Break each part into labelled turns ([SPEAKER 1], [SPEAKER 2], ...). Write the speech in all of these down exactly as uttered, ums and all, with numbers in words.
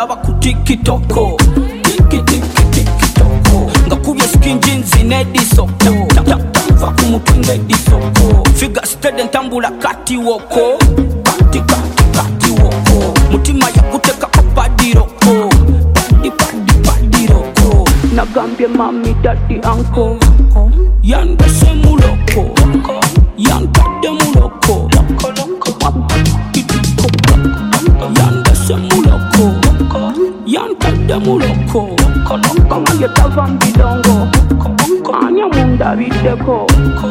[SPEAKER 1] nkulaba ku tikitoko tiki tiki tikitoko ngakubye skin jeans n'edisoko va ku mutwe ng'edisoko figure steady ntambula kati woko kati kati kati woko mutima yakuteka ko padiroko padi padi padiroko nagambye mami daddy uncle yanda semuloko yanda muloko yanda semuloko yanda muloko kama yetava mbidongo anya munda bideko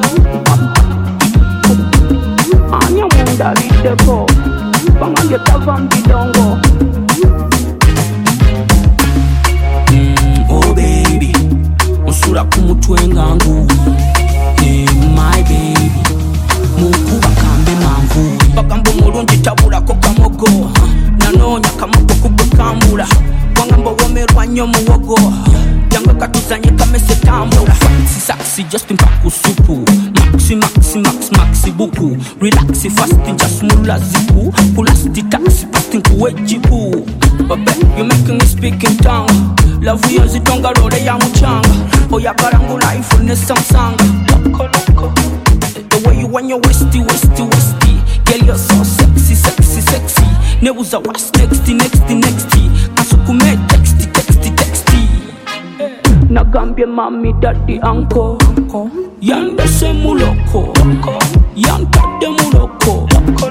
[SPEAKER 1] anya munda bideko kama yetava mbidongo. Oh baby usura kumutwe ngangu hey my baby mukuba kambe mangu bakambo mulungi tabula ko kamogo nanonya kamogo kubukambula wangambo womerwa nyo muwogo yanga katuzanye kamese tambula sexy sexy just impaku supu maxi maxi max maxi buku relax fast just mula zipu pulasti taxi pasting kuwejipu babe you making me speak in tongue love you zitonga role ya muchanga oya barangu life ne samsung loko loko the way you when you westy westy westy girl you're so sexy sexy sexy nebuza what's next next next asukume texty texty texty nagambye mami daddy uncle yanda semuloko yanda demuloko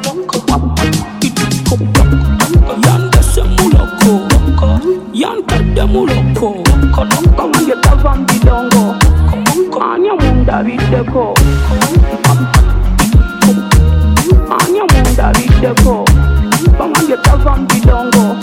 [SPEAKER 1] yanda semuloko yanda demuloko kama yetava mbidongo anya munda bideko anya munda bideko kama yetava mbidongo.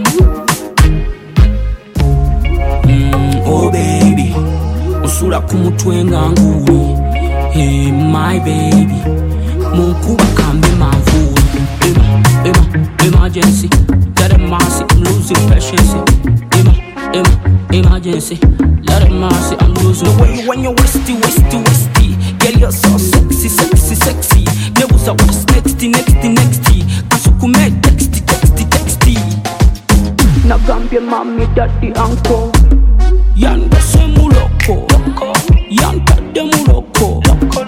[SPEAKER 1] Oh baby usura kumutwe ngangu hey my baby mukuba kambe manvu ema ema emergency let it mercy I'm losing patience ema ema emergency let it mercy I'm losing the way you when you westy westy westy girl you're so sexy sexy sexy nebuza what's next next next asukume texty texty texty nagambye mami daddy uncle yanda semuloko yanda demuloko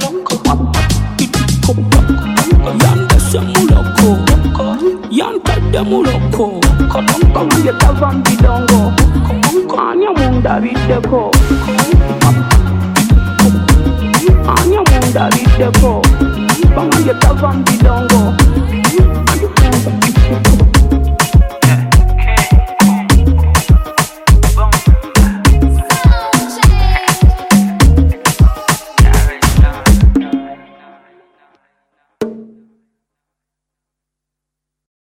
[SPEAKER 1] yanda semuloko yanda demuloko kama yetava mbidongo anya munda bideko anya munda bideko kama yetava mbidongo.